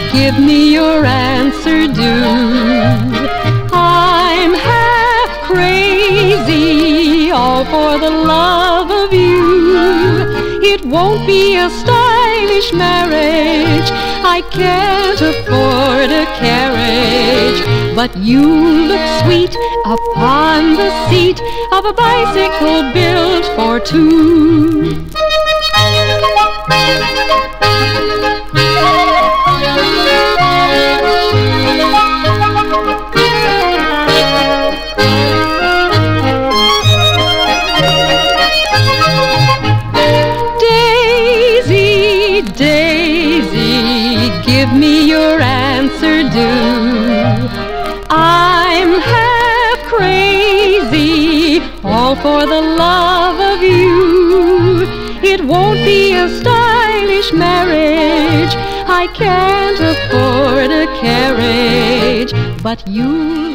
give me your answer, do. I'm half crazy, all for the love of you. It won't be a stylish marriage, I can't afford a carriage, but you look sweet upon the seat of a bicycle built for two. Daisy, Daisy, give me your answer, do. I'm half crazy, all for the love of you. It won't be a stylish marriage, I can't afford a carriage, but you